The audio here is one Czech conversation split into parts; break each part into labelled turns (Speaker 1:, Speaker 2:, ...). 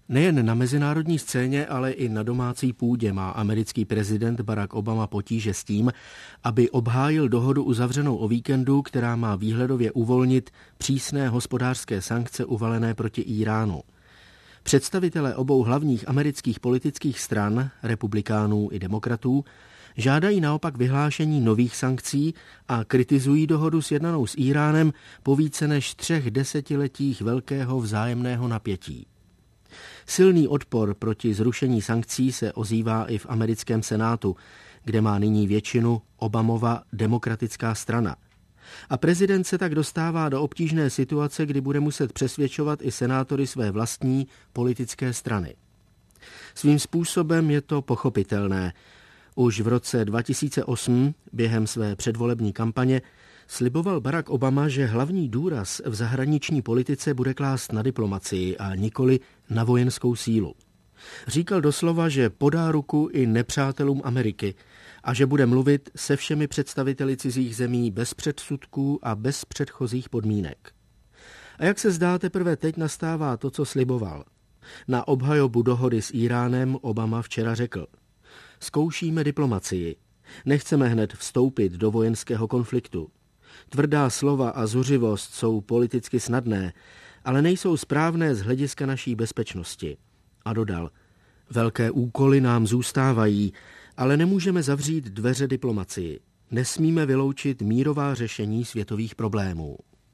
Speaker 1: Nejen na mezinárodní scéně, ale i na domácí půdě má americký prezident Barack Obama potíže s tím, aby obhájil dohodu uzavřenou o víkendu, která má výhledově uvolnit přísné hospodářské sankce uvalené proti Íránu. Představitelé obou hlavních amerických politických stran, republikánů i demokratů, žádají naopak vyhlášení nových sankcí a kritizují dohodu sjednanou s Íránem po více než 3 desetiletích velkého vzájemného napětí. Silný odpor proti zrušení sankcí se ozývá i v americkém senátu, kde má nyní většinu Obamova demokratická strana. A prezident se tak dostává do obtížné situace, kdy bude muset přesvědčovat i senátory své vlastní politické strany. Svým způsobem je to pochopitelné. Už v roce 2008 během své předvolební kampaně sliboval Barack Obama, že hlavní důraz v zahraniční politice bude klást na diplomacii a nikoli na vojenskou sílu. Říkal doslova, že podá ruku i nepřátelům Ameriky a že bude mluvit se všemi představiteli cizích zemí bez předsudků a bez předchozích podmínek. A jak se zdá, teprve teď nastává to, co sliboval. Na obhajobu dohody s Íránem Obama včera řekl: zkoušíme diplomacii. Nechceme hned vstoupit do vojenského konfliktu. Tvrdá slova a zuřivost jsou politicky snadné, ale nejsou správné z hlediska naší bezpečnosti. A dodal: velké úkoly nám zůstávají, ale nemůžeme zavřít dveře diplomacii. Nesmíme vyloučit mírová řešení světových problémů.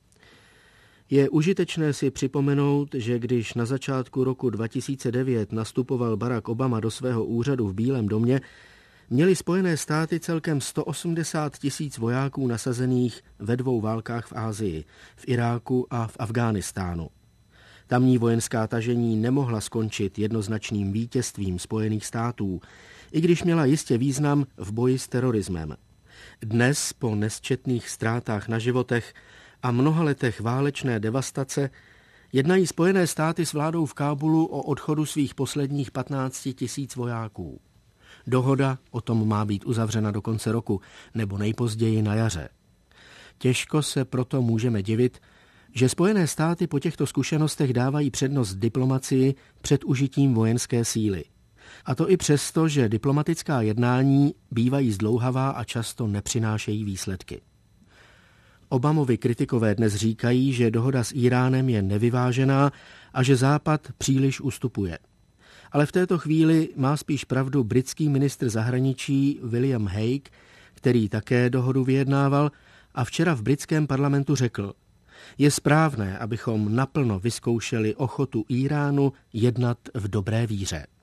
Speaker 1: Je užitečné si připomenout, že když na začátku roku 2009 nastupoval Barack Obama do svého úřadu v Bílém domě, měly Spojené státy celkem 180 000 vojáků nasazených ve 2 válkách v Asii, v Iráku a v Afghánistánu. Tamní vojenská tažení nemohla skončit jednoznačným vítězstvím Spojených států, i když měla jistě význam v boji s terorismem. Dnes, po nesčetných ztrátách na životech a mnoha letech válečné devastace, jednají Spojené státy s vládou v Kábulu o odchodu svých posledních 15 000 vojáků. Dohoda o tom má být uzavřena do konce roku, nebo nejpozději na jaře. Těžko se proto můžeme divit, že Spojené státy po těchto zkušenostech dávají přednost diplomacii před užitím vojenské síly. A to i přesto, že diplomatická jednání bývají zdlouhavá a často nepřinášejí výsledky. Obamovi kritikové dnes říkají, že dohoda s Íránem je nevyvážená a že Západ příliš ustupuje. Ale v této chvíli má spíš pravdu britský ministr zahraničí William Hague, který také dohodu vyjednával a včera v britském parlamentu řekl: je správné, abychom naplno vyzkoušeli ochotu Íránu jednat v dobré víře.